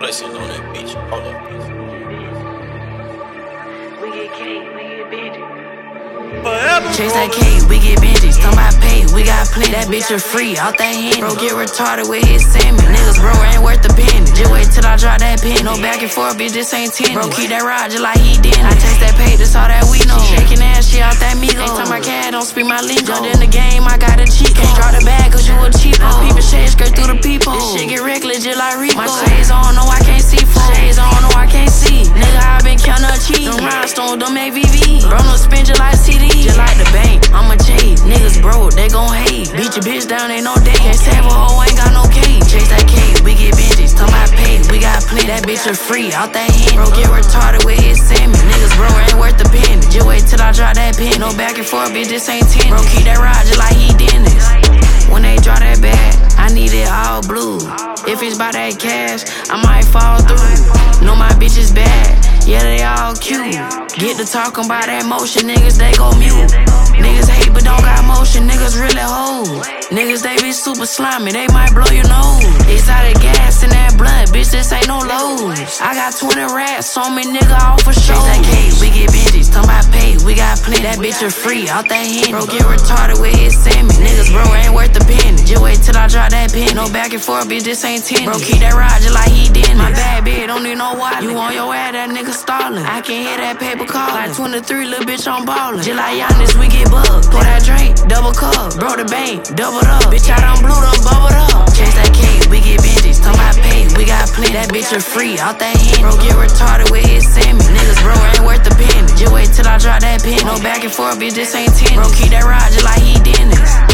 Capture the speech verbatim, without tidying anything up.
Blessings on that bitch. Hold up. We get cake, we get bitches. Chase that cake, we get binges. Somebody pay, we got plenty. That bitch are free, out that hand. Bro, get retarded with his salmon. Niggas, bro, ain't worth the penny. Just wait till I drop that pin. No back and forth, bitch, this ain't ten. Bro, keep that ride just like he did. I chase that pay, that's all that we know. Shaking ass, shit out that Migo. Ain't time my cat, don't speak my lingo. Jumped in the game, I got a cheat. Can't draw the bag, cause you a cheap. I peep a shade skirt through the peephole. This shit get reckless just like Rico. My shades on, no, I can't see. Shades on, no, I can't see. Nigga, I been counting up cheese. Them rhinestones, them A V V. Bro, no spin just like C D. Just like the bank, I'm a chase. Niggas broke, they gon' hate. Beat your bitch down, ain't no day. Can't save a hoe, ain't got no cake. Chase that cake, we get binges. Tell my pay, we got plenty. That bitch are free, out that hand. Bro, get retarded with his salmon. Niggas, bro, ain't worth the penny. Just wait till I drop that pin. No back and forth, bitch, this ain't ten. Bro, keep that ride just like he did this. When they draw that bag, I need it all blue. If it's by that cash, I might fall through. Know my bitch is bad, yeah, they all cute. Get to talking about that motion, niggas, they go mute. Niggas hate but don't got motion, niggas really hold. Niggas, they be super slimy, they might blow your nose. Exotic gas in that blunt, bitch, this ain't no lows. I got twenty rats on me, nigga, all for show. Chase that cake, we get binges, somebody pay, we got plenty. That bitch are free, out that hand. Bro, get retarded with his salmon. Niggas, bro, ain't worth the penny. Just wait till I drop that pin. No back and forth, bitch, this ain't ten. Bro, keep that ride just like he did. My bad bitch, don't need no wallet. You on your ass, that nigga stallin'. I can hear that paper call. Like twenty-three, little bitch, I'm ballin'. Just like Giannis, we get bugged. Pour that drink, double cup. Bro, the bank, doubled up. Bitch, I done blew them, bubbled up. Chase that cake, we get binges. Tell my pay, we got plenty. That bitch are free, out that hand. Bro, get retarded with his salmon. Niggas, bro, ain't worth the penny. Just wait till I drop that pin. No back and forth, bitch, this ain't ten. Bro, keep that ride just like he did this.